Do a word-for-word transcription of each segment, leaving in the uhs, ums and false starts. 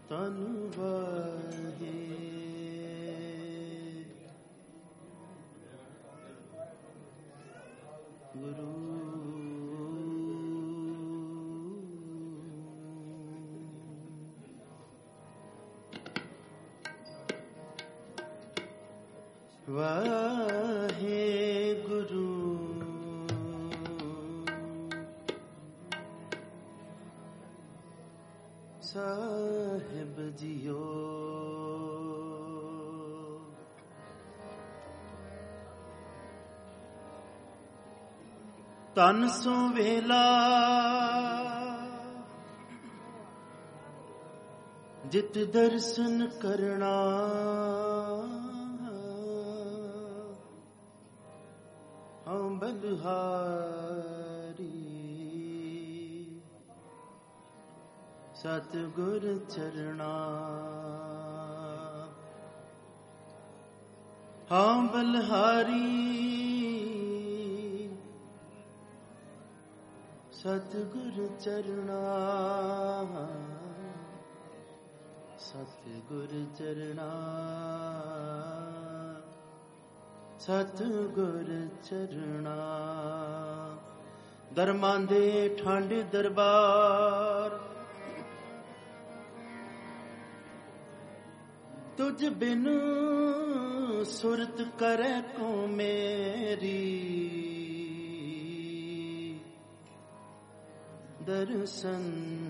तनु वाहे गुरु वाहे गुरु साहिब जियो तन सो वेला जित दर्शन करना हम बलहारी सतगुर चरणा हम बलहारी सतगुर चरणा सतगुर चरणा सतगुर चरणा दरमां दे ठंड दरबार तुझ बिन सुरत करे को मेरी दर्शन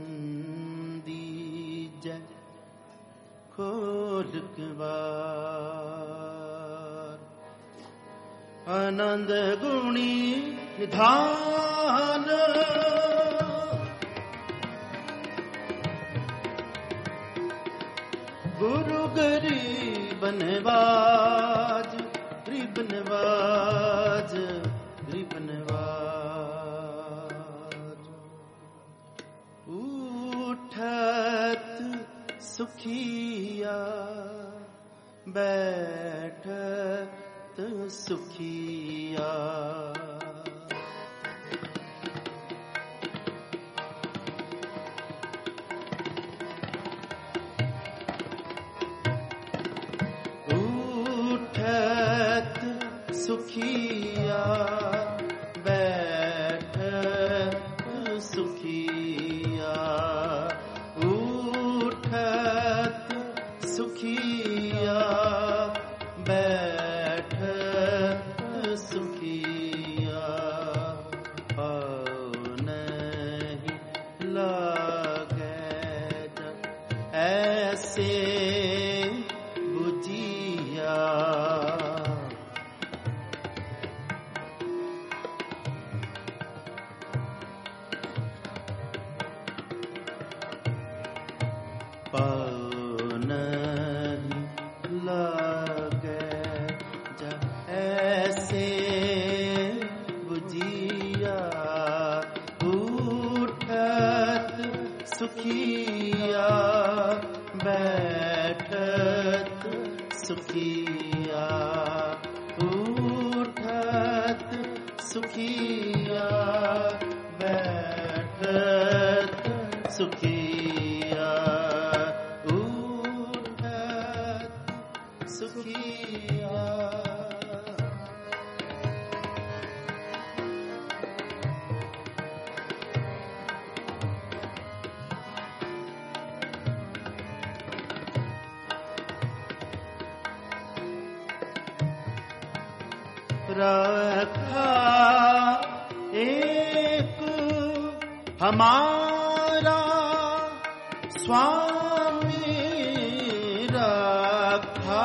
दीजै खोल बार आनंद गुणी निधान गुरु गरीब नवाज गरीब नवाज गरीब नवाज उठत सुखिया बैठत सुखिया उठत सुखिया बैठत सुखिया उठत सुखिया बैठत सुखिया पाँव नहीं लागे ऐसे बुझिया पाँव नहीं लागे जा ऐसे बुझिया उठत सुखिया बैठत सुखिया उठत सुखिया बैठत सुखिया उठत सुखिया रखा एक हमारा स्वामी रखा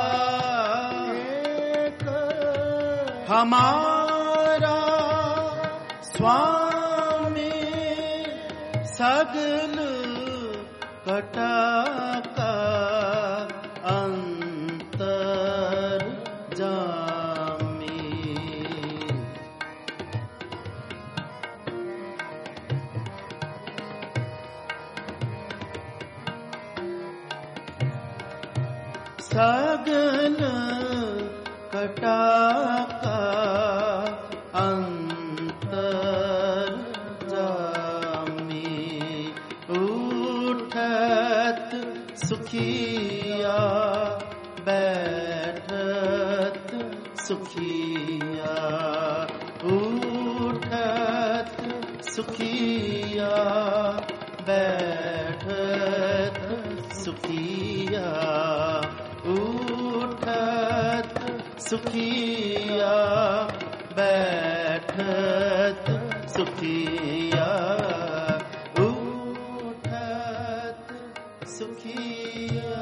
एक हमारा स्वामी सगल कटा का अंतर जामी सगल कटा का अंतर जामी उठत सुखिया उठत सुखिया बैठत सुखिया उठत सुखिया बैठत सुखिया उठत सुखिया।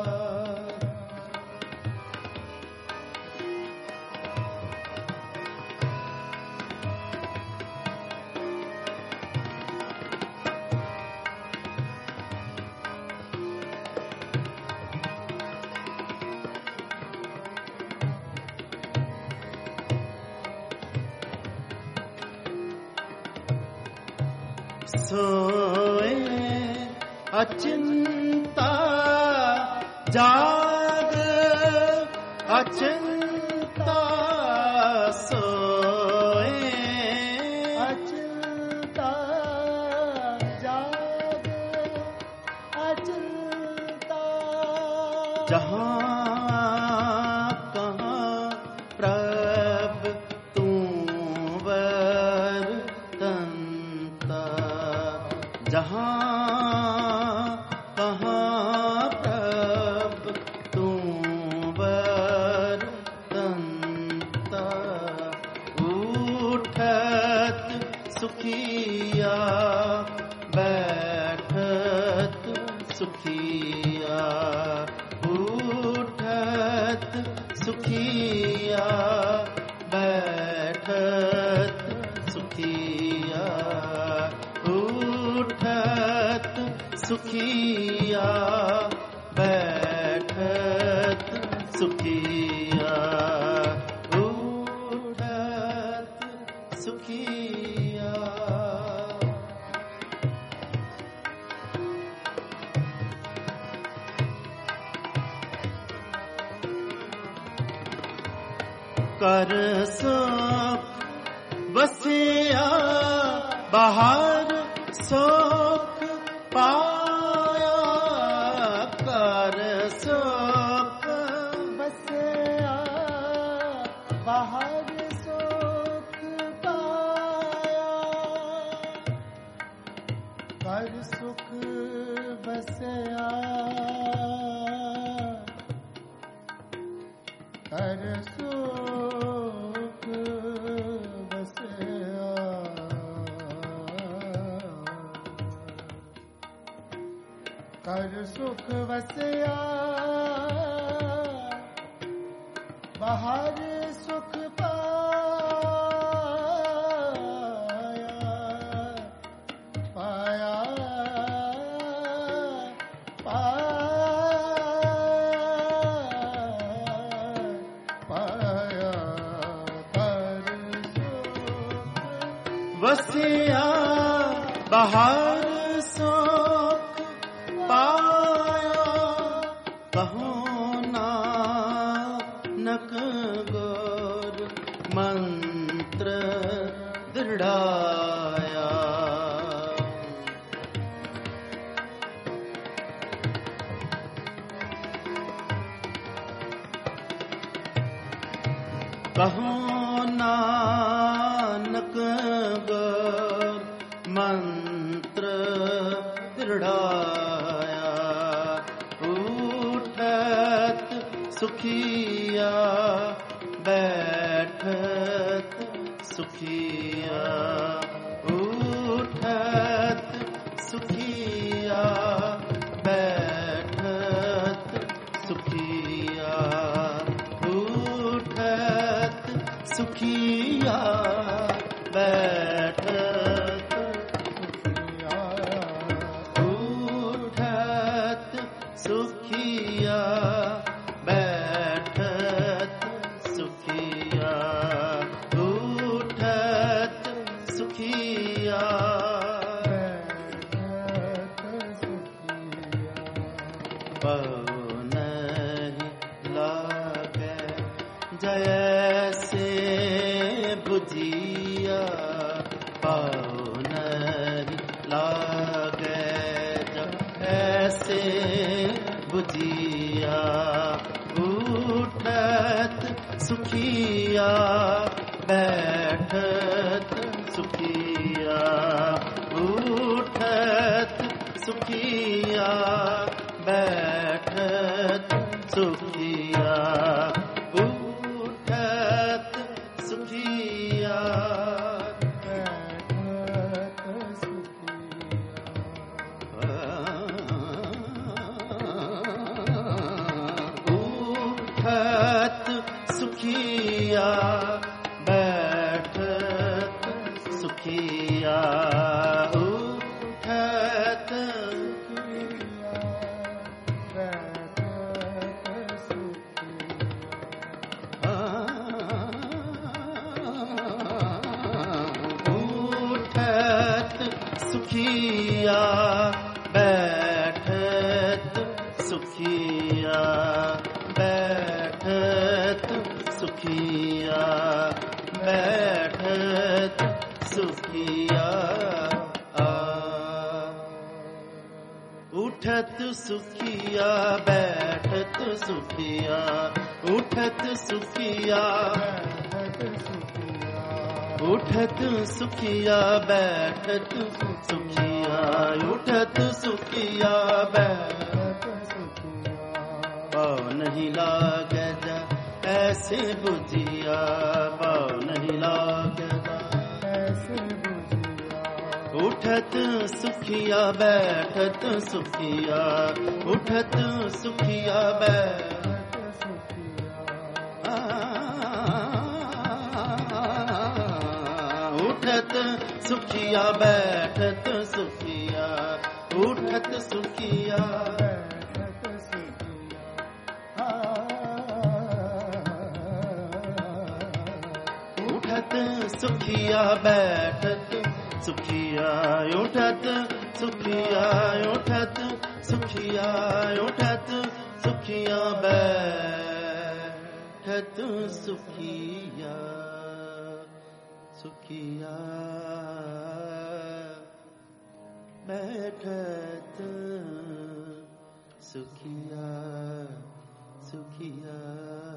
सोए अचिंता जाग अचिंता सोए अचिंता जाग अचिंता जहाँ कहाँ प्रभ तू वर्तनता जहाँ कहाँ प्रभ तू वर्तनता उठत सुखिया बैठत सुखिया उठत सुखिया बैठत सुखिया उठत सुखिया बैठत सुखिया उठत सुखिया। कर सुख बसिया बाहर सुख पाया कर सुख बसिया बाहर सुख पाया कर सुख बसिया कर सुख बसिया कर सुख बसिया बाहर सुख पाया पाया पाया कर सुख बसिया बाहर सुख पाया कहो नानक गोर मंत्र दृढ़ाया कहो नानक गोर मंत्र दृढ़ाया उठत सुखिया बैठत सुखिया उठत सुखिया बैठत सुखिया उठत सुखिया बैठत सुखिया बैठत सुखिया उठत सुखिया बैठत सुखिया पवन लागे जैसे बुझिया पवन लागे जैसे बुझिया उठत सुखिया बैठत सुखिया उठत सुखिया बैठत सुखिया उठत सुखिया बैठत सुखिया उठत सुखिया बैठत सुखिया बैठत सुखिया बैठत सुखिया उठत सुखिया बैठत सुखिया उठत सुखिया उठत सुखिया बैठत सुखिया उठत सुखिया बैठत सुखिया पाव नहीं लागे जा ऐसे बुझिया पाव नहीं लागे जा ऐसे बुझिया उठत सुखिया बैठत सुखिया उठत सुखिया बैठत सुखिया उठत सुखिया बैठत सुखिया उठत सुखिया बैठत सुखिया उठत सुखिया बैठत सुखिया उठत सुखिया उठत सुखिया उठत सुखिया बैठत सुखिया सुखिया बैठत सुखिया सुखिया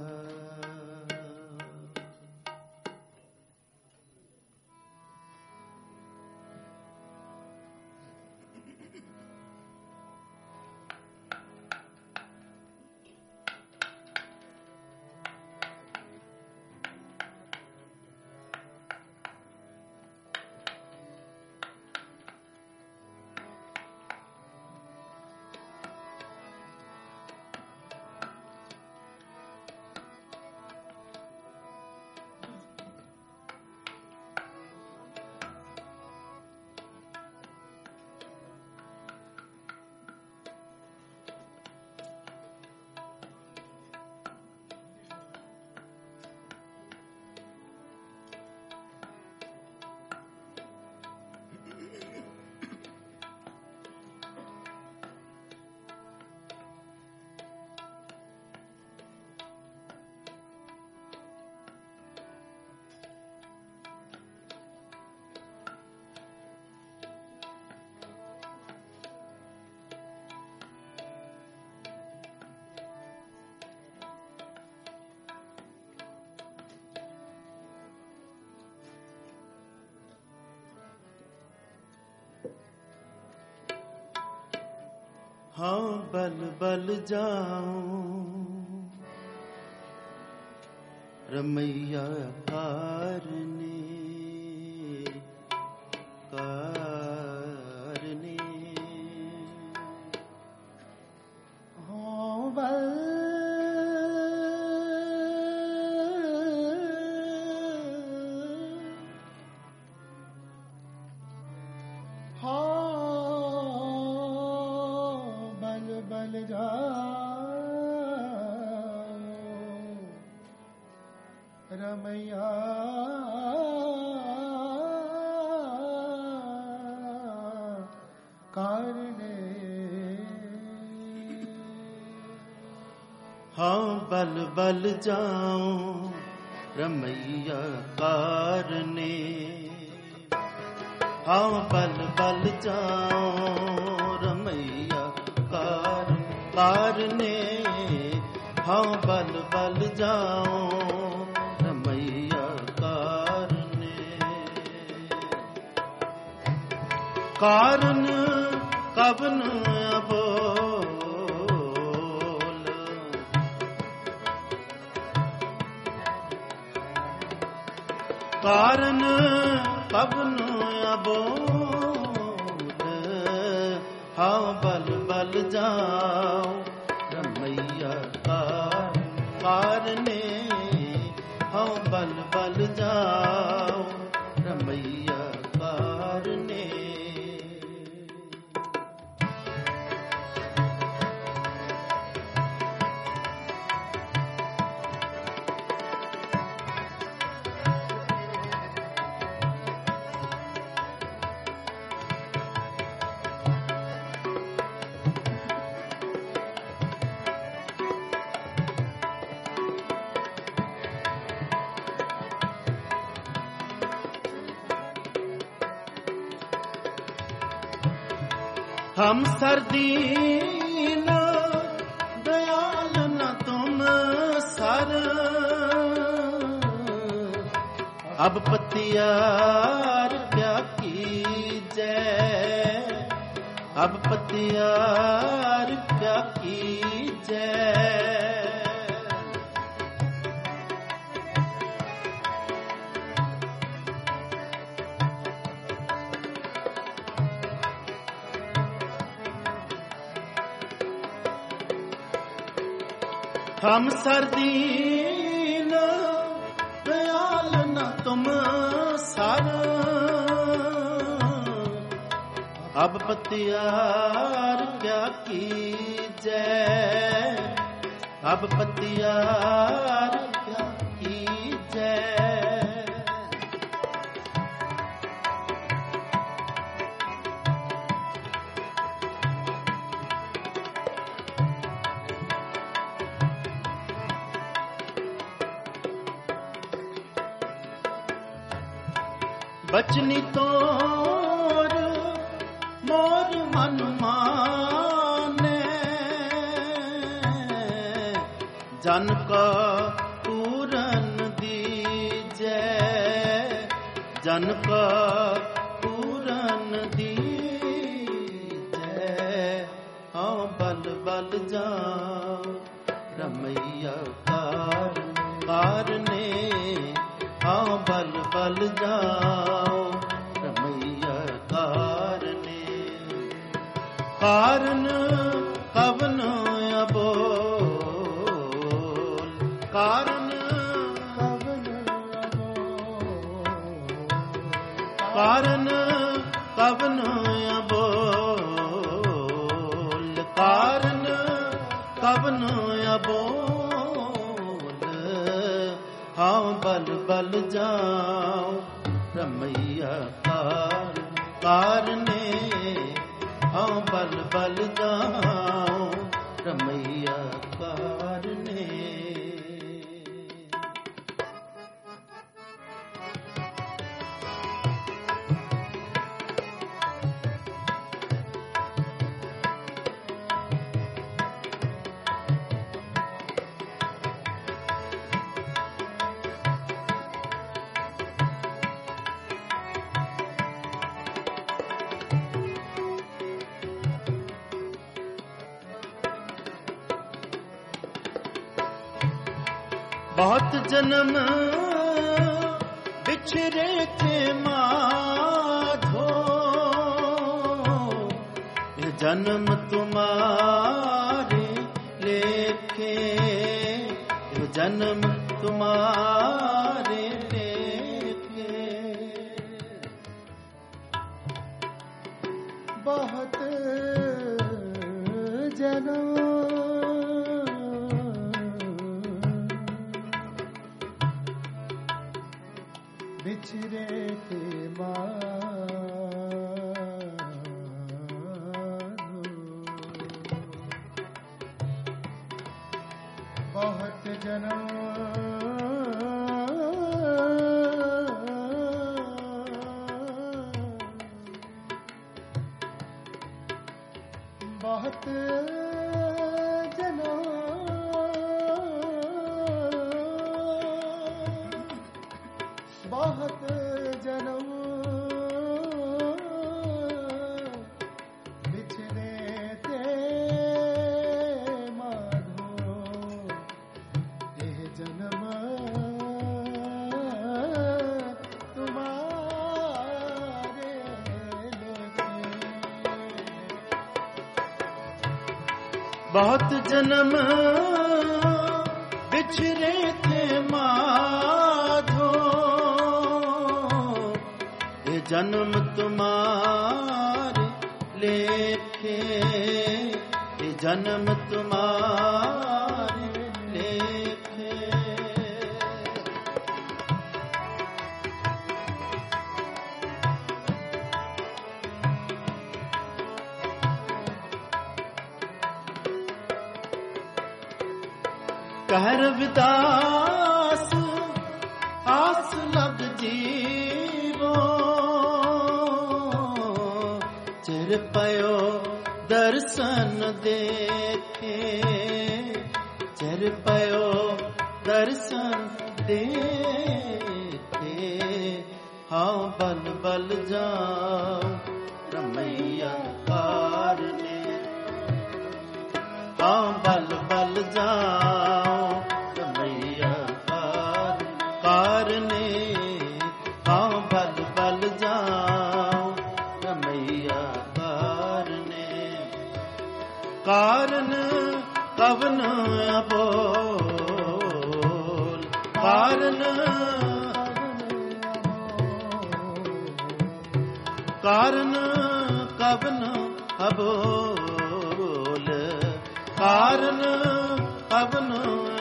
हाँ बल बल जाऊं रमैया कारने कारने हाँ बल बल जाओ रमैया कारने हाँ बल बल जाओ रमैया कारने हाँ बल बल जाओ रमैया कारने हाँ बल बल जाओ कारण कवन अबोल, कारण कवन अबोल, हाँ बल बल जाओ रमैया कार कारने, हाँ बल बल जाओ रमैया कारने। हम सर्दी न दयाल न तुम सर, अब पतियार क्या कीजै, अब पतियार क्या कीजै। हम सर्दी न दयाल न तुम सर, अब पतियार क्या कीजै, अब पतियार क्या कीजै। बचनी तोर मोर मन माने, जन का पूरन दीजै, जन का पूरन दीजै। हाँ बल बल जाओ रमैया कार कारने, हाँ बल बल जाओ रमैया कारने। कारण कवन अबोल, कारण कवन अबोल, कारण कवन अबोल, कारण कवन अबोल, हाँ बल बल जाओ रमैया कार कारने, हाँ बल बल जाओ रमैया कारने। बहुत जन्म बिछड़े थे माधो, ये जन्म तुम्हारे लेके, ये जन्म तुम्हारे लेके। बहुत जन्म बिछड़े थे मानो, बहुत जन्म बहुत जन्म बहुत जन्म बहुत जन्म बिछरे थे माधो, ये जन्म तुम्हारे लेखे, ये जन्म तुम्हारे लेखे। कहर विदास आस लग जीवो, चिर पयो दर्शन देखे, चिर पयो दर्शन देखे। हाँ बल बल जाओ रमैया कारने, हाँ बल बल जाओ रमैया कारने, हाँ बल बल जाओ रमैया कारने। कारण कवन अबोल, कारण कारण कवन अबोल, कारण कवन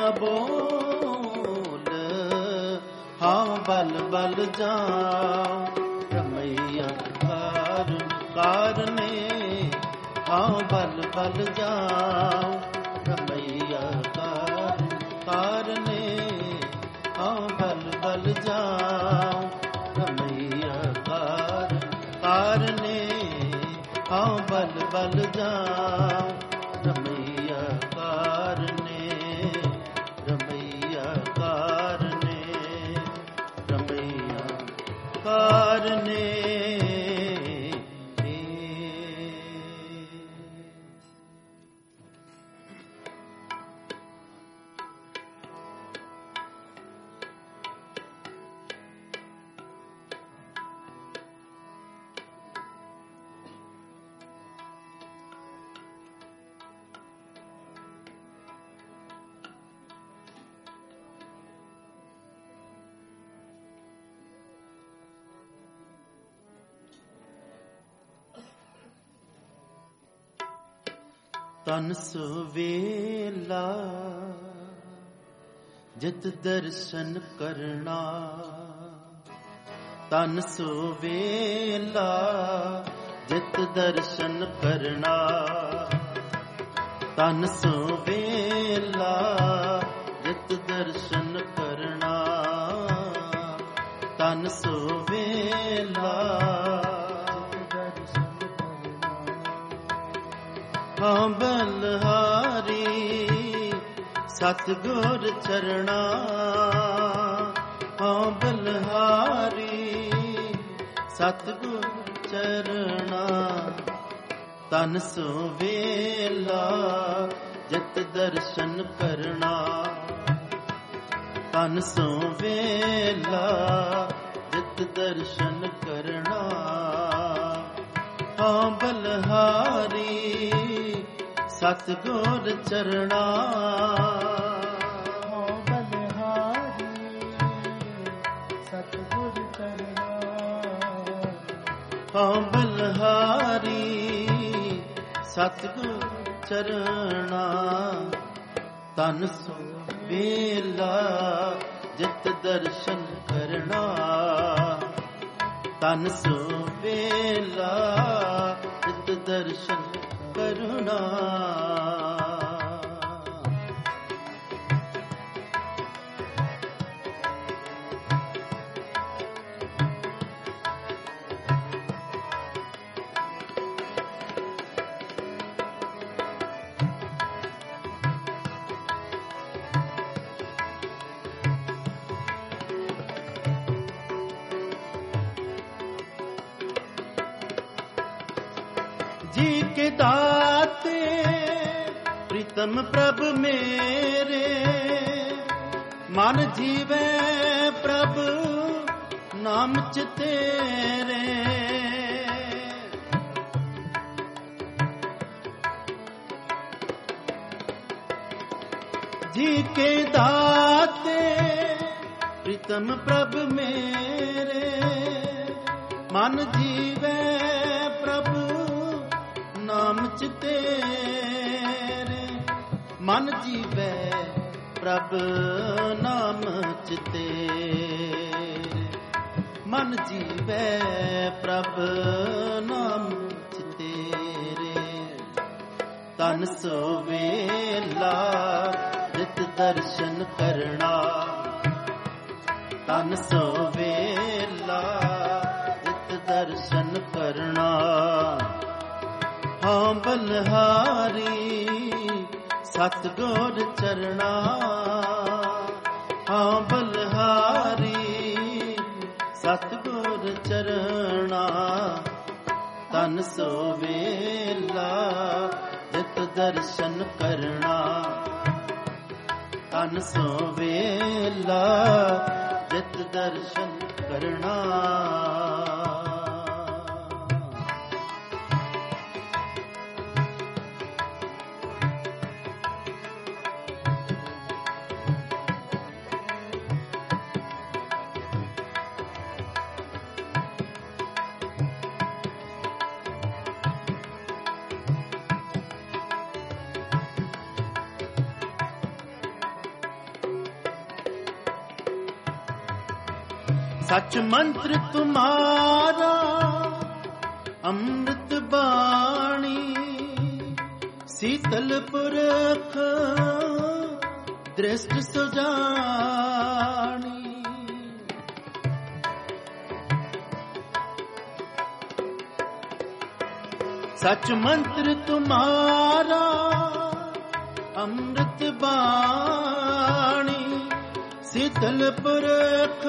अबोल। हाँ बल बल जाओ रमैया कार कारने, हाँ बल बल जाओ रमैया कार कारने, हाँ बल बल जाओ रमैया कार कारने, हाँ बल बल जाओ रमैया कारने, रमैया कारने, रमैया कारने। तन सुवेला जित दर्शन करना, तन सुवेला जित दर्शन करना, तन सुवेला जित दर्शन करना, तन सुवेला हाँ बलहारी सतगुर चरणा, हाँ बलहारी सतगुर चरणा। तन सुवेला जित दर्शन करना, तन सुवेला जित दर्शन करना। हाँ बलहारी सतगुर चरणा, हाँ बलहारी सतगुर चरणा, हाँ बलहारी सतगुर चरणा। तन सुवेला जित दर्शन करना, तन सुवेला जित दर्शन करना। जी के दाते प्रीतम प्रभ मेरे, मन जीवे प्रभ नाम चितेरे। ਕੇ ਦਾਤੇ ਪ੍ਰੀਤਮ ਪ੍ਰਭ ਮੇਰੇ, ਮਨ ਜੀਵੇ ਪ੍ਰਭ ਨਾਮ ਚ ਤੇਰੇ, ਮਨ ਜੀਵੇ ਪ੍ਰਭ ਨਾਮ ਚ ਤੇਰੇ, ਮਨ ਜੀਵੇ ਪ੍ਰਭ ਨਾਮ ਚ ਤੇਰੇ। ਤਨ ਸੋ ਵੇਲਾ ਰਿਤ ਦਰਸ਼ਨ ਕਰਨਾ, ਤਨ ਸੋ ਵੇਲਾ ਰਿਤ ਦਰਸ਼ਨ ਕਰਨਾ। ਹਾਂ ਬਲਹਾਰੀ ਸਤਿਗੁਰ ਚਰਣਾ, ਹਾਂ ਬਲਹਾਰੀ ਸਤਿਗੁਰ ਚਰਣਾ। ਤਨ ਸੋ ਵੇਲਾ ਰਿਤ ਦਰਸ਼ਨ ਕਰਨਾ, ਤਨ ਸੋ ਵੇਲਾ ਰਿਤ ਦਰਸ਼ਨ ਕਰਨਾ। सच मंत्र तुम्हारा अमृत बाणी, शीतल पुरख दृष्ट सुजानी। सच मंत्र तुम्हारा अमृत बाणी, शीतल पुरख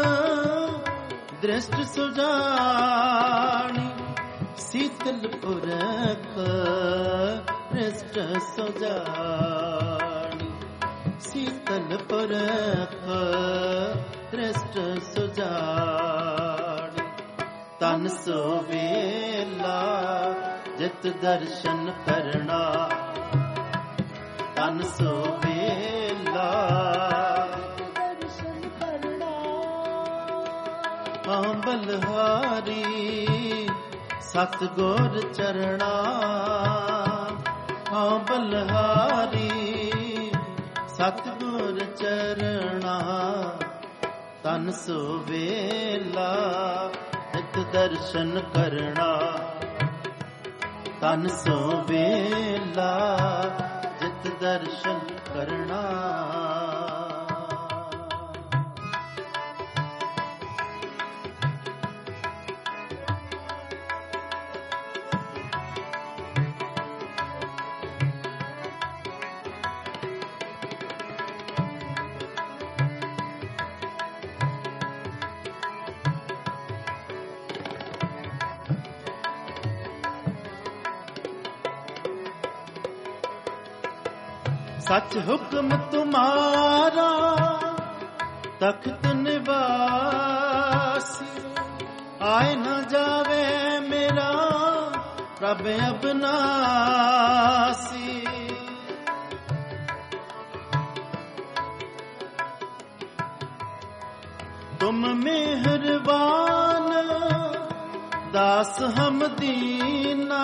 दृष्ट सुजानी। शीतल पुरख दृष्ट सुजानी, शीतल पुरख दृष्ट सुजानी। तन सो वेला जित दर्शन करना, तन सो वेला ਹਾਂ ਬਲਹਾਰੀ ਸਤਿਗੁਰ ਚਰਣਾ, ਹਾਂ ਬਲਹਾਰੀ ਸਤਿਗੁਰ ਚਰਣਾ। ਤਨ ਸੋ ਵੇਲਾ ਨਿਤ ਦਰਸ਼ਨ ਕਰਨਾ, ਤਨ ਸੋ ਵੇਲਾ ਜਿਤ ਦਰਸ਼ਨ ਕਰਨਾ। सच हुक्म तुम्हारा तख्त निवासी, आए न जावे मेरा प्रभ अबनासी। तुम मेहरबान दास हम दीना,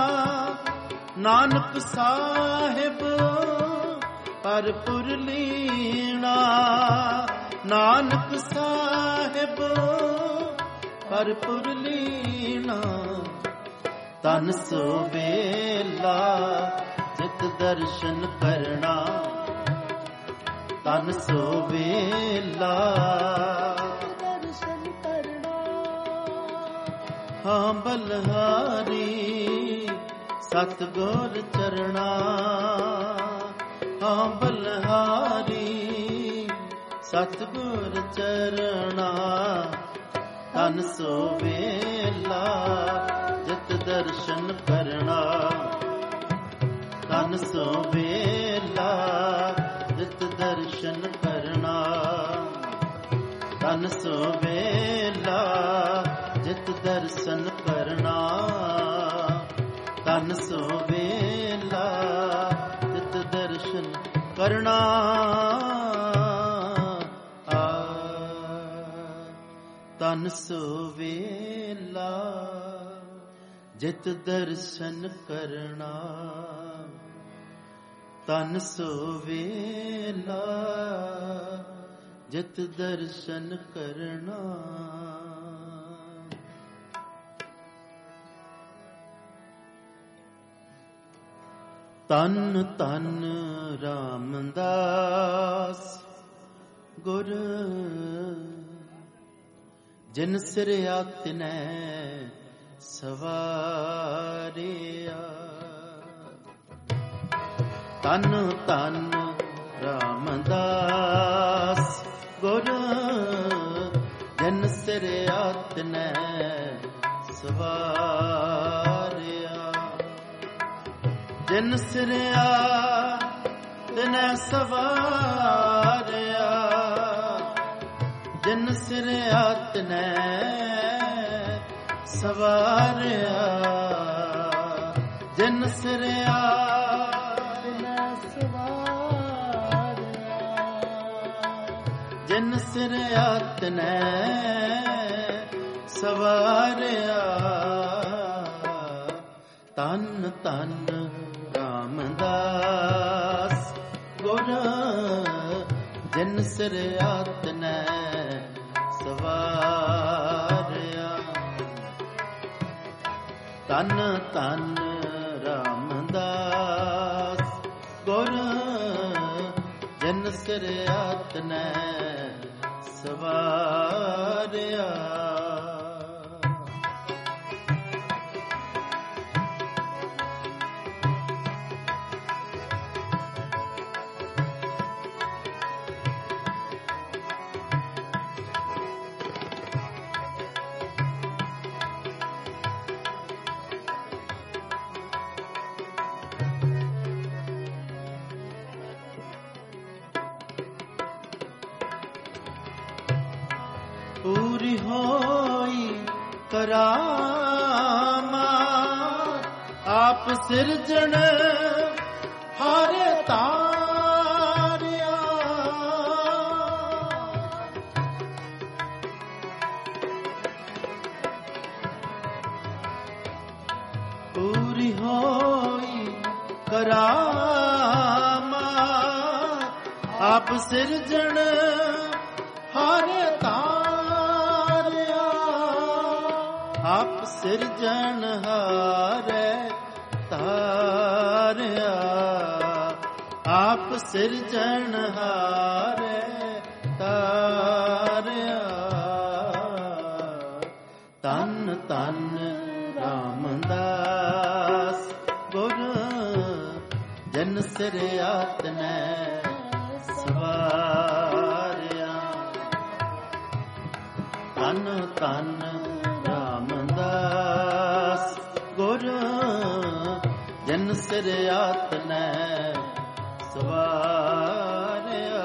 नानक साहिब परपुर लीना। नानक साहिब परपुर लीना। तन सो वेला जित दर्शन करना, तन सो वेला दर्शन करना। हाँ बलहारी सतगुर चरना, ਹਾਂ ਬਲਹਾਰੀ ਸਤਿਗੁਰ ਚਰਣਾ। ਤਨ ਸੋ ਵੇਲਾ ਜਿਤ ਦਰਸ਼ਨ ਕਰਨਾ, ਤਨ ਸੋ ਵੇਲਾ ਜਿਤ ਦਰਸ਼ਨ ਕਰਨਾ। ਤਨ ਸੋ ਵੇਲਾ ਜਿਤ ਦਰਸ਼ਨ ਕਰਨਾ, ਤਨ ਸੋ ਵੇਲਾ ਜਿਤ ਦਰਸ਼ਨ ਕਰਨਾ ਆ ਤਨ ਸੋ ਵੇਲਾ ਜਿਤ ਦਰਸ਼ਨ ਕਰਨਾ ਤਨ ਸੋ ਵੇਲਾ ਜਿਤ ਦਰਸ਼ਨ ਕਰਨਾ ਤਨ ਤਨ ਰਾਮਦਾਸ ਗੁਰ ਜਿਨ ਸਿਰਿਆ ਤਿਨੈ ਸਵਾਰਿਆ ਤਨ ਤਨ ਰਾਮਦਾਸ ਗੁਰ ਜਿਨ ਸਿਰਿਆ ਤਿਨੈ ਸਵਾਰਿਆ ਜਿਨ ਸਿਰਿਆ ਤਿਨੈ ਸਵਾਰਿਆ ਜਿਨ ਸਿਰਿਆ ਤਿਨੈ ਸਵਾਰਿਆ ਜਿਨ ਸਿਰਿਆ ਤਿਨੈ ਸਵਾਰਿਆ ਜਿਨ ਸਿਰਿਆ ਤਿਨੈ ਸਵਾਰਿਆ ਤਨ ਤਨ ਰਾਮਦਾਸ ਗੁਰ ਜਿਨ ਸਿਰਿਆ ਤਿਨੈ ਸਵਾਰਿਆ ਤਨ ਤਨ ਰਾਮਦਾਸ ਗੁਰ ਜਿਨ ਸਿਰਿਆ ਤਿਨੈ ਸਵਾਰਿਆ ਪੂਰੀ ਹੋਈ ਕਰਾਮਾਤ ਆਪ ਸਿਰਜਣ ਹਾਰੇ ਤਾਰਿਆ ਪੂਰੀ ਹੋਈ ਕਰਾਮਾਤ ਆਪ ਸਿਰਜਣ ਹਾਰੇ ਆਪ ਸਿਰਜਣਹਾਰੇ ਤਾਰਿਆ ਆਪ ਸਿਰਜਣਹਾਰੇ ਤਾਰਿਆ ਤਨ ਤਨ ਰਾਮਦਾਸ ਗੁਰ ਜਿਨ ਸਿਰਿਆ ਤਿਨੈ ਸਵਾਰਿਆ ਤਨ ਤਨ ਰਾਮਦਾਸ ਗੁਰ ਜਿਨ ਸਿਰਿਆ ਤਿਨੈ ਸਵਾਰਿਆ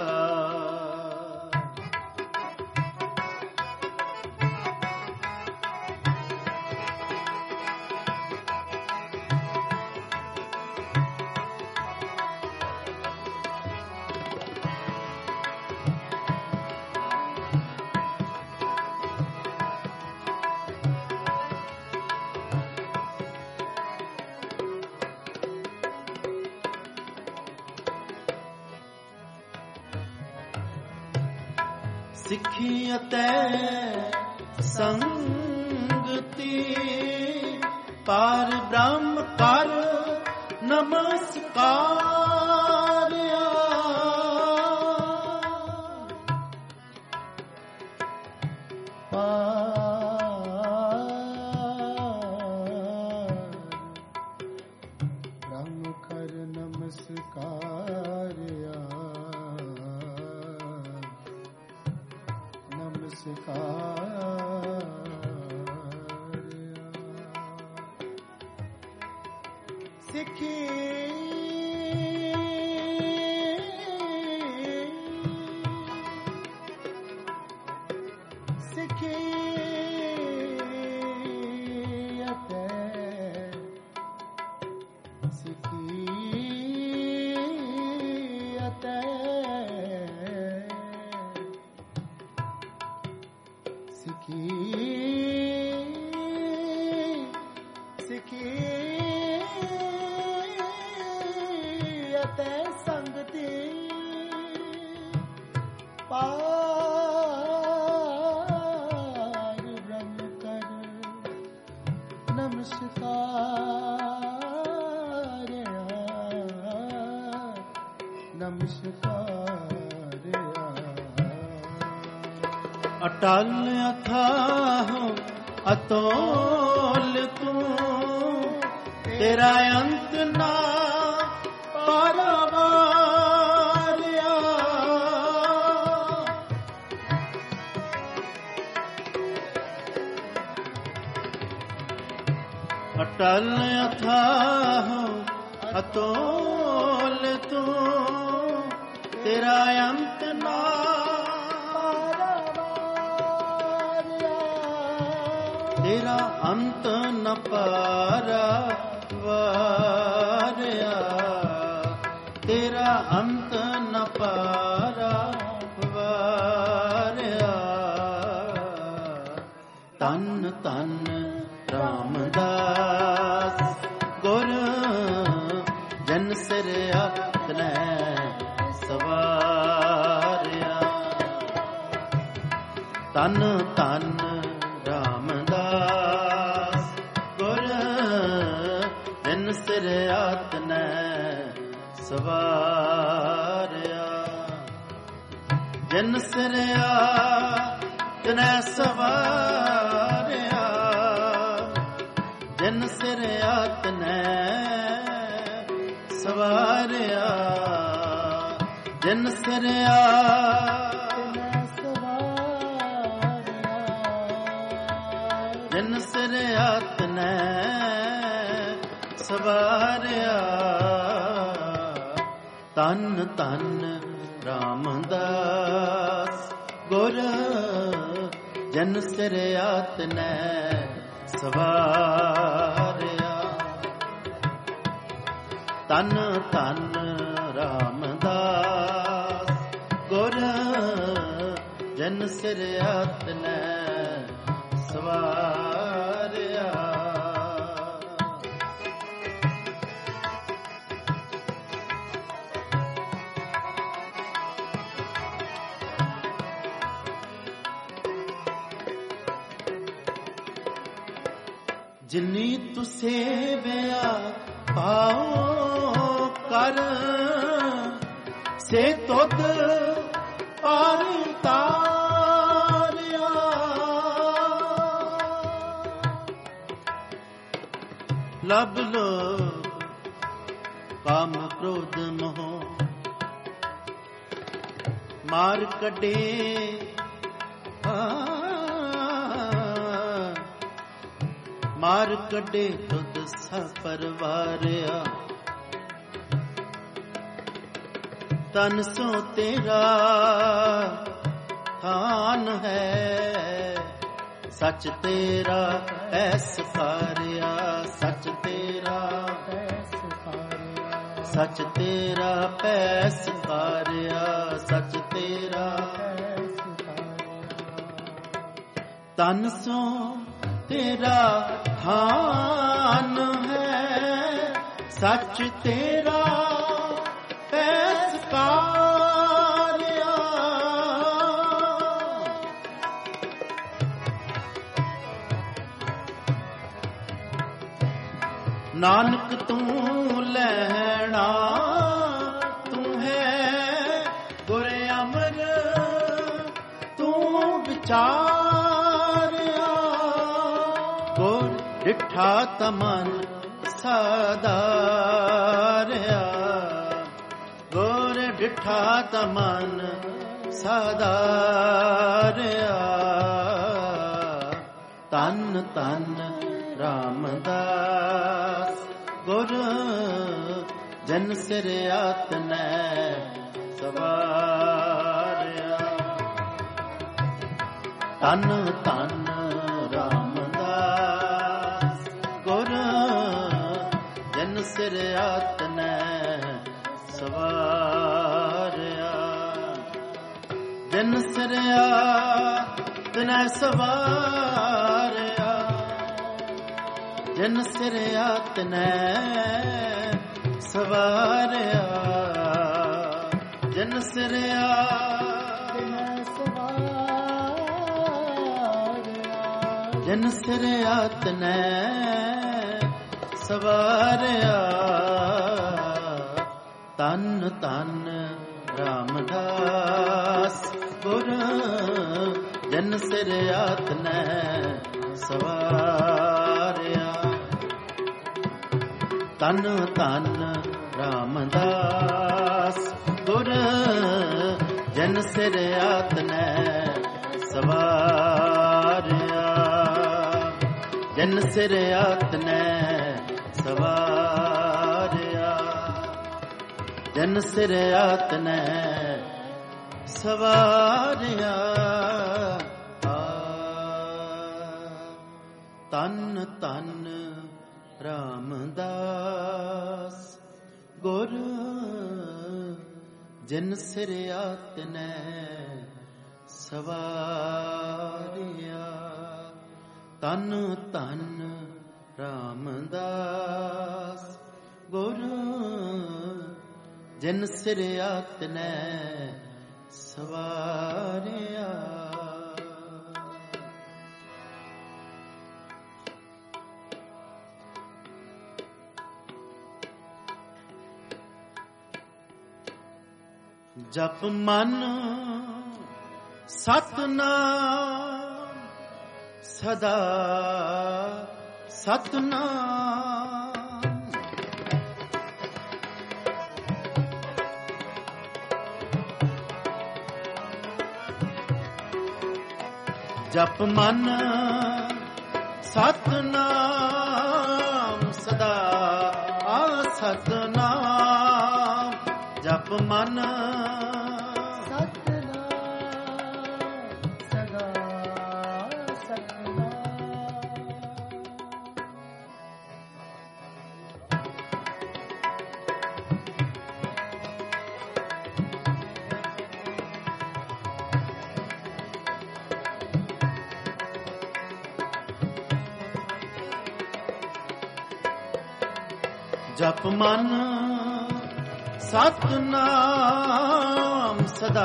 ਸਿੱਖੀ ਅਤੇ ਸੰਗਤੀ ਪਾਰ ਬ੍ਰਹਮ ਕਰ ਨਮਸਕਾਰਿਆ ਬ੍ਰਹਮ ਕਰ ਨਮਸਕਾਰਿਆ ਸਿੱਖੀ ਸਿੱਖੀ ਅਤੇ ਸਿੱਖੀ ਅਤੇ ਸਿੱਖੀ ਸਿੱਖੀ ਅਤੇ ਸੰਗਤੀ ਪਾਰ ਬ੍ਰਹਮ ਕਰ ਨਮਸਕਾਰ ਨਮਸਕਾਰ ਅਟਲ ਅਥਾਹ ਅਤੋਲ ਤੂੰ ਤੇਰਾ ਅੰਤ ਨਾ ਪਾਰਵਾਰਿਆ ਅਟਲ ਅਥਾਹ ਅਤੋਲ ਤੂੰ ਤੇਰਾ ਅੰਤ ਨਾ ਤੇਰਾ ਅੰਤ ਨ ਪਾਰਵਾਰਿਆ ਤੇਰਾ ਅੰਤ ਨ ਪਾਰਵਾਰਿਆ ਤਨ ਤਨ ਰਾਮਦਾਸ ਗੁਰ ਜਨ ਸਿਰ ਆਤਨੈ ਸਵਾਰਿਆ ਤਨ ਤਨ ਰਾਮਦਾਸ ਗੁਰ ਜਨ ਸਿਰ ਆਤਨੈ ਸਵਾਰਿਆ ਜਨ ਸਿਰ ਆਤਨੈ ਸਵਾਰਿਆ ਜਨ ਸਿਰ ਆਤਨੈ ਸਵਾਰਿਆ ਜਨ ਸਿਰ ਆਤਨੈ ਸਵਾਰਿਆ ਜਨ ਸਿਰ ਆਤਨੈ ਸਵਾਰਿਆ ਤਨ ਤਨ ਰਾਮਦਾਸ ਗੁਰ ਜਨ ਸਿਰ ਆਤਨੈ ਸਵਾਰਿਆ ਤਨ ਤਨ ਰਾਮਦਾਸ ਗੁਰ ਜਨ ਸਿਰ ਆਤਨੈ ਸਵਾਰਿਆ ਜਿਨੀ ਤੂੰ ਸੇਵਿਆ ਪਾਉ ਕਰ ਸੇ ਤੁਧ ਪਾਰ ਤਾਰਿਆ ਲਬ ਲੋ ਕਾਮ ਕ੍ਰੋਧ ਮੋਹ ਮਾਰ ਕੱਢੇ ਮਾਰ ਕੱਢੇ ਤੁਧ ਸਭ ਪਰਵਾਰਿਆ ਤਨ ਸੋ ਤੇਰਾ ਥਾਨ ਹੈ ਸੱਚ ਤੇਰਾ ਐ ਸਫਾਰਿਆ ਸੱਚ ਤੇਰਾ ਸੱਚ ਤੇਰਾ ਪੈ ਸਫਾਰਿਆ ਸੱਚ ਤੇਰਾ ਤਨ ਸੋ ਤੇਰਾ ਥਾਨ ਹੈ ਸੱਚ ਤੇਰਾ ਪੈ ਸਫਾਰਿਆ ਨਾਨਕ ਤੂੰ ਲੈਣਾ ਤੂੰ ਹੈ ਗੁਰ ਅਮਰ ਤੂੰ ਵਿਚਾਰਿਆ ਗੁਰ ਡਿਠਾ ਤਮਨ ਸਦਾਰਿਆ ਗੁਰ ਡਿਠਾ ਤਮਨ ਸਦਾਰਿਆ ਤਨ ਤਨ ਰਾਮਦਾਸ ਗੁਰ ਜਨ ਸਿਰ ਆਤਨੈ ਸਵਾਰਿਆ ਤਨ ਤਨ ਰਾਮਦਾਸ ਗੁਰ ਜਨ ਸਿਰ ਆਤਨੈ ਸਵਾਰਿਆ ਜਨ ਸਿਰ ਆਤਨੈ ਤਨੈ ਸਵਾਰਿਆ, ਜਿਨ ਸਿਰ ਆਤਨੈ ਸਵਾਰਿਆ, ਜਿਨ ਸਿਰ ਜਿਨ ਸਿਰ ਆਤਨੈ ਸਵਾਰਿਆ, ਤਨ ਤਨ ਰਾਮਦਾਸ ਗੁਰ, ਜਿਨ ਸਿਰ ਆਤਨੈ ਸਵਾਰਿਆ, ਤਨ ਤਨ ਰਾਮਦਾਸ ਗੁਰ, ਜਿਨ ਸਿਰ ਆਤਨੈ ਸਵਾਰਿਆ, ਜਿਨ ਸਿਰ ਆਤਨੈ ਸਵਾਰਿਆ, ਜਿਨ ਸਿਰ ਆਤਨੈ ਸਵਾਰਿਆ। ਤਨ ਤਨ ਰਾਮਦਾਸ ਗੁਰ, ਜਿਨ ਸਿਰ ਆਤਨੈ ਸਵਾਰਿਆ, ਤਨ ਤਨ ਰਾਮਦਾਸ ਗੁਰ, ਜਿਨ ਸਿਰ ਆਤਨੈ ਸਵਾਰਿਆ। ਜਪ ਮਨ ਸਤਨਾਮ ਸਦਾ ਸਤਨਾਮ, ਜਪ ਮਨ ਸਤਨਾਮ ਸਦਾ ਸਤਨਾਮ, ਜਪ ਮਨ ਜਪ ਮਨ ਸਤਨਾਮ ਸਦਾ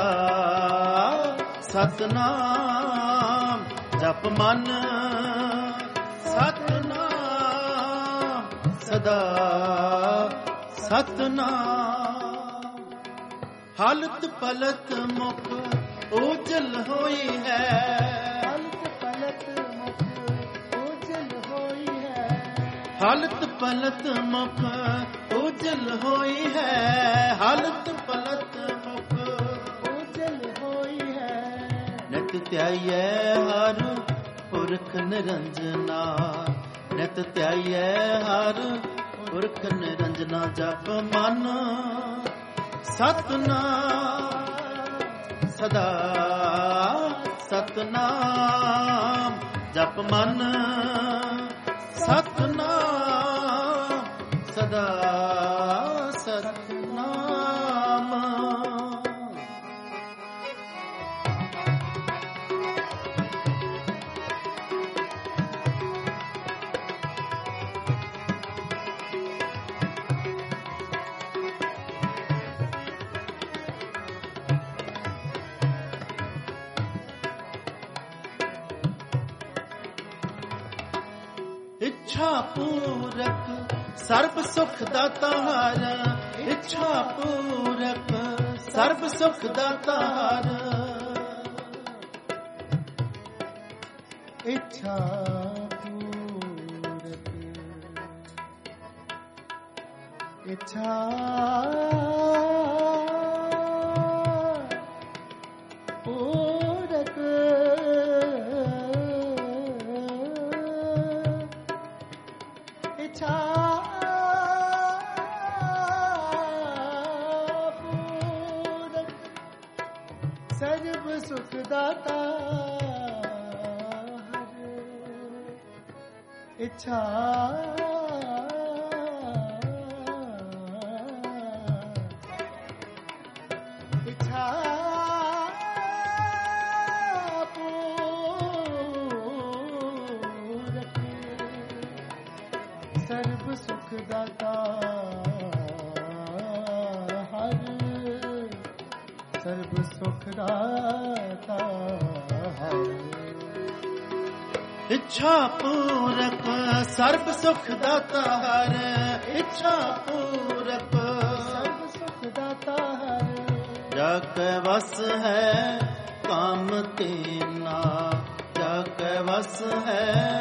ਸਤਨਾਮ, ਜਪ ਮਨ ਸਤਨਾਮ ਸਦਾ ਸਤਨਾਮ, ਹਾਲਤ ਪਲਤ ਮੁਖ ਉਜਲ ਹੋਈ ਹੈ, ਹਾਲਤ ਪਲਤ ਮੁਖ ਉਜਲ ਹੋਈ ਹੈ, ਹਾਲਤ ਪਲਤ ਮੁਖ ਉਜਲ ਹੋਈ ਹੈ, ਨਿਤ ਧਿਆਈਐ ਹਰ ਪੁਰਖ ਨਿਰੰਜਨਾ, ਨਿਤ ਧਿਆਈਐ ਹਰ ਪੁਰਖ ਨਿਰੰਜਨਾ, ਜਪ ਮਨ ਸਤਨਾਮ ਸਦਾ ਸਤਨਾਮ, ਜਪ ਮਨ ਸਤਨਾਮ ਸਦਾ ਸਤਨਾਮ। ਇੱਛਾ ਪੂਰਕ ਸਰਬ ਸੁਖ ਦਾਤਾਰ, ਇੱਛਾ ਪੂਰਕ ਸਰਬ ਸੁਖ ਦਾਤਾਰ, ਇੱਛਾ ਪੂਰਕ ਇੱਛਾ ਪੂਰਕ ਇੱਛਾ ਪੂਰਕ ਸਰਬ ਸੁਖ ਦਾਤਾ, ਇੱਛਾ ਇੱਛਾ ਪੂਰਕ ਸੁਖ ਦਾਤਾ ਹਰ ਸਰਬ ਸੁਖ ਦਾਤਾ ਹਰ ਇੱਛਾ ਪੂਰਕ ਸਰਬ ਸੁਖ ਦਾਤਾ ਹਰ ਇੱਛਾ ਪੂਰਕ ਸਰਬ ਸੁਖ ਦਾਤਾ ਹਰ ਜਾ ਕੈ ਵਸ ਹੈ ਕਾਮ ਤੀਨਾ ਜਾ ਕੈ ਵਸ ਹੈ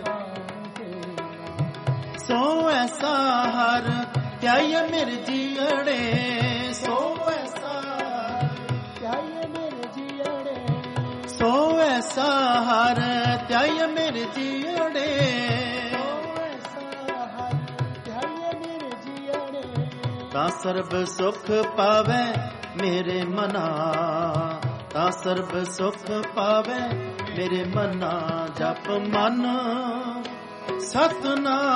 ਸੋ ਐਸਾ ਹਰ ਧਿਆਇ ਮੇਰੇ ਜੀਅੜੇ ਸੋ ਐਸਾ ਧਿਆਇ ਮੇਰੇ ਜੀਅੜੇ ਸੋ ਐਸਾ ਹਰ ਧਿਆਇ ਮੇਰੇ ਜੀਅੜੇ ਸੋ ਐਸਾ ਹਰ ਧਿਆਇ ਮੇਰੇ ਜੀਅੜੇ ਤਾਂ ਸਰਬ ਸੁਖ ਪਾਵੇ ਮੇਰੇ ਮਨਾ ਤਾਂ ਸਰਬ ਸੁਖ ਪਾਵੇ ਮੇਰੇ ਮਨਾ ਜਪ ਮਨ ਸਤਨਾਮ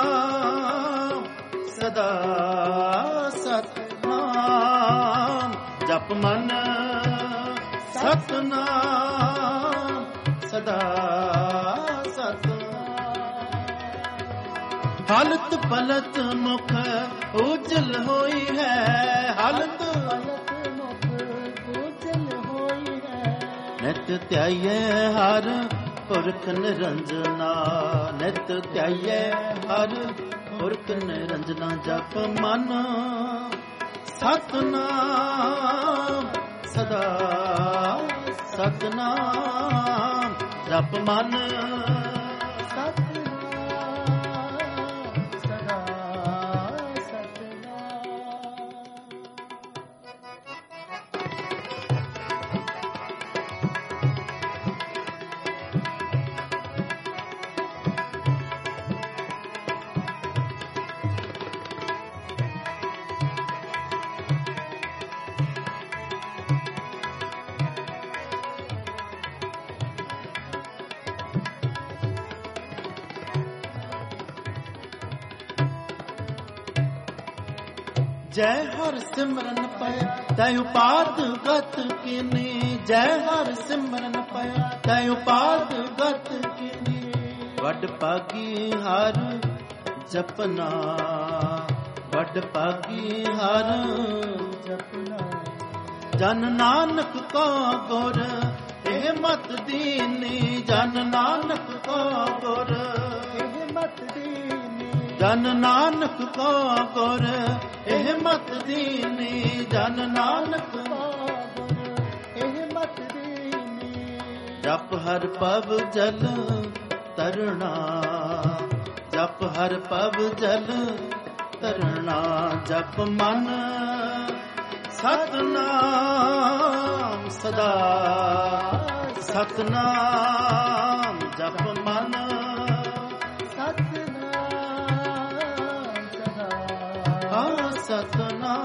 ਸਦਾ ਸਤਨਾਮ ਜਪ ਮਨ ਸਤਨਾਮ ਸਦਾ ਸਤਨਾਮ ਹਾਲਤ ਪਲਤ ਮੁਖ ਉਜਲ ਹੋਈ ਹੈ ਹਾਲਤ ਪਲਕ ਮੁਖ ਉਜਲ ਹੋਈ ਹੈ ਨਿਤ ਧਿਆਈਏ ਹਰ ਪੁਰਖ ਨਿਰੰਜਨਾ ਨਿਤ ਧਿਆਈਏ ਹਰ ਪੁਰਖ ਨਿਰੰਜਨਾ ਜਪ ਮਨ ਸਤਨਾਮ ਸਦਾ ਸਤਨਾਮ ਜਪ ਮਨ ਸਤਨਾਮ ਸਦਾ ਸਤਨਾਮ ਜੈ ਹਰ ਸਿਮਰਨ ਪਾਇਆ ਤੈ ਉਪਾਦ ਗਤ ਕੀਨੀ ਜੈ ਹਰ ਸਿਮਰਨ ਪਾਇਆ ਤੈ ਉਪਾਦ ਗਤ ਕੀਨੀ ਵੱਡ ਭਾਗੀ ਹਰ ਜਪਨਾ ਵੱਡ ਭਾਗੀ ਹਰ ਜਪਨਾ ਜਨ ਨਾਨਕ ਕੋ ਗੁਰ ਇਹ ਮਤ ਦੀਨੀ ਜਨ ਨਾਨਕ ਕੋ ਗੁਰ ਇਹ ਮਤ ਦੀਨੀ ਜਨ ਨਾਨਕ ਕੋ ਗੁਰ ਇਹ ਮਤ ਦੀਨੀ ਜਨ ਨਾਨਕ ਗੁਰ ਇਹ ਮਤ ਦੀਨੀ ਜਪ ਹਰ ਪਵ ਜਲ ਤਰਣਾ ਜਪ ਹਰ ਪਵ ਜਲ ਤਰਣਾ ਜਪ ਮਨ ਸਤਨਾਮ ਸਦਾ ਸਤਨਾਮ ਜਪ ਮਨ ਸਤਨਾਮ ਸਦਾ ਆ ਸਤਨਾਮ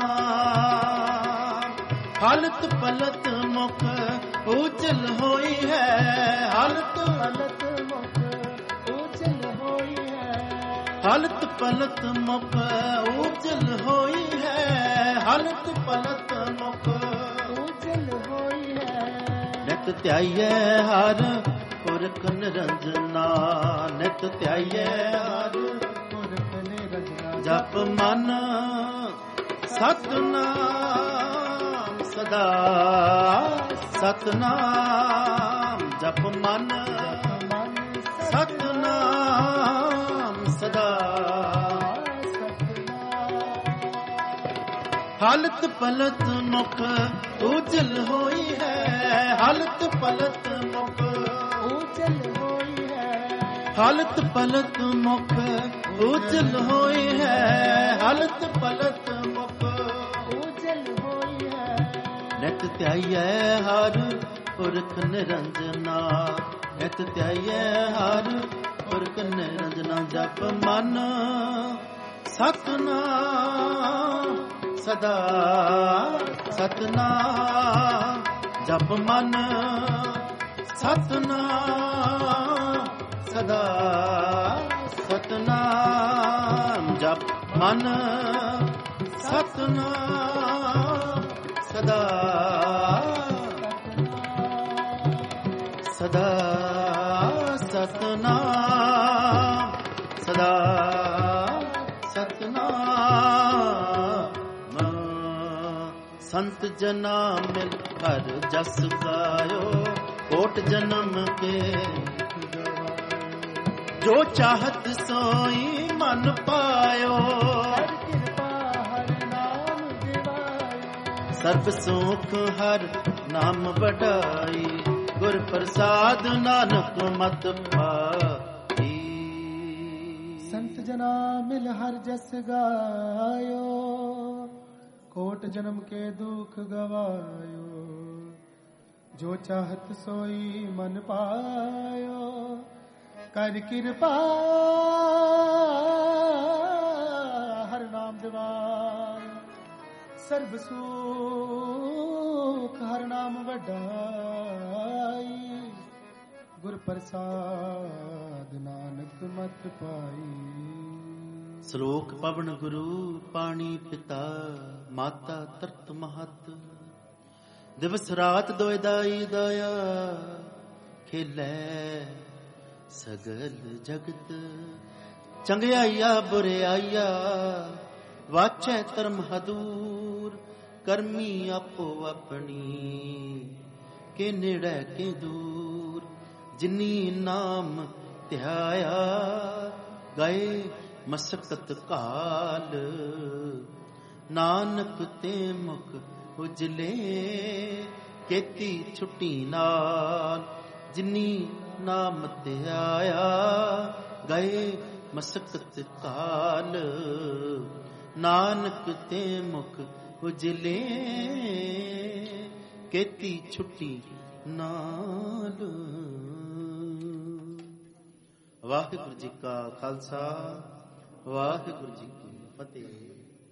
ਹਾਲਤ ਪਲਤ ਮੁਖ ਉਜਲ ਹੋਈ ਹੈ ਹਾਲਤ ਪਲਕ ਮੁਖ ਉਜਲ ਹੋਈ ਹੈ ਹਾਲਤ ਪਲਤ ਮੁਖ ਉਜਲ ਹੋਈ ਹੈ ਹਾਲਤ ਪਲਤ ਮੁਖ ਉਜਲ ਹੋਈ ਹੈ ਨਿਤ ਧਿਆਈਏ ਹਰ ਪੁਰਖ ਨਿਰੰਜਨਾ ਨਿਤ ਧਿਆਈਏ ਹਰ ਪੁਰਖ ਨਿਰੰਜਨਾ ਜਪ ਮਨ ਸਤਨਾਮ ਸਦਾ ਸਤਨਾਮ ਜਪ ਮਨ ਮਨ ਸਤਨਾਮ ਸਦਾ ਹਾਲਤ ਪਲਤ ਮੁਖ ਉਜਲ ਹੋਈ ਹੈ ਹਾਲਤ ਪਲਤ ਮੁਖ ਉਜਲ ਹੋਈ ਹੈ ਹਾਲਤ ਪਲਤ ਮੁਖ ਉਜਲ ਹੋਈ ਹੈ ਹਾਲਤ ਪਲਤ ਮੁਖ ਉਜਲ ਹੋਈ ਹੈ ਨਿਤ ਧਿਆਈਐ ਹਰ ਪੁਰਖ ਨਿਰੰਜਨਾ ਨਿਤ ਧਿਆਈਐ ਹਰ ਪੁਰਖ ਨਿਰੰਜਨਾ ਜਪ ਮਨ ਸਤਨਾਮ ਸਦਾ ਸਤਨਾਮ ਜਪ ਮਨ ਸਤਨਾਮ ਸਦਾ ਸਤਨਾਮ ਜਪ ਮਨ ਸਤਨਾਮ ਸਦਾ ਸਦਾ ਸਤਨਾਮ ਸਦਾ ਸਤਨਾਮ। ਸੰਤ ਜਨਾ ਮਿਲ ਹਰ ਜਸ ਗਾਇਓ, ਕੋਟ ਜਨਮ ਕੇ ਜੋ ਚਾਹਤ ਸੋਈ ਮਨ ਪਾਇਓ। ਹਰ ਕਿਰਪਾ ਹਰ ਨਾਮ ਦਿਵਾਇਓ, ਸਰਬ ਸੁਖ ਹਰ ਨਾਮ ਵਡਾਈ, ਗੁਰ ਪ੍ਰਸਾਦ ਨਾਨਕ ਮਤ ਪਾਈ। ਸੰਤ ਜਨਾ ਮਿਲ ਹਰ ਜਸ ਗਾਇਓ, ਕੋਟ ਜਨਮ ਕੇ ਦੁਖ ਗਵਾਇਓ। ਜੋ ਚਾਹਤ ਸੋਈ ਮਨ ਪਾਇਓ, ਕਰ ਕਿਰਪਾ ਹਰ ਨਾਮ ਦਿਵਾਇਓ। ਸਰਬ ਸੁਖ ਹਰ ਨਾਮ ਵਡਾਈ, ਗੁਰ ਪ੍ਰਸਾਦ ਨਾਨਕ ਮਤ ਪਾਈ। ਸ਼ਲੋਕ ਪਵਨ ਗੁਰੂ ਪਾਣੀ ਪਿਤਾ, ਮਾਤਾ ਤਰਤ ਮਹਤ। ਦਿਵਸ ਰਾਤ ਦੋਇ ਦਾਈ ਦਇਆ, ਖੇਲੇ ਸਗਲ ਜਗਤ। ਚੰਗਿਆਈਆ ਬੁਰਿਆਈਆ, ਵਾਚੈ ਧਰਮ ਹਦੂਰ। ਕਰਮੀ ਆਪੋ ਆਪਣੀ, ਕੇ ਨੇੜੇ ਕੇ ਦੂਰ। ਜਿਨੀ ਨਾਮ ਧਿਆਇਆ, ਗਏ ਮਸਕਤ ਕਾਲ। ਨਾਨਕ ਤੇ ਮੁਖ ਉਜਲੇ, ਕੀਤੀ ਛੁੱਟੀ ਨਾਲ। ਜਿਨੀ ਨਾਮ ਧਿਆਇਆ, ਗਏ ਮਸਕਤ ਕਾਲ। ਨਾਨਕ ਤੇ ਮੁਖ ਉਜਲੇ, ਕੀਤੀ ਛੁੱਟੀ ਨਾਲ। ਵਾਹਿਗੁਰੂ ਜੀ ਕਾ ਖਾਲਸਾ, ਵਾਹਿਗੁਰੂ ਜੀ ਕੀ ਫਤਿਹ।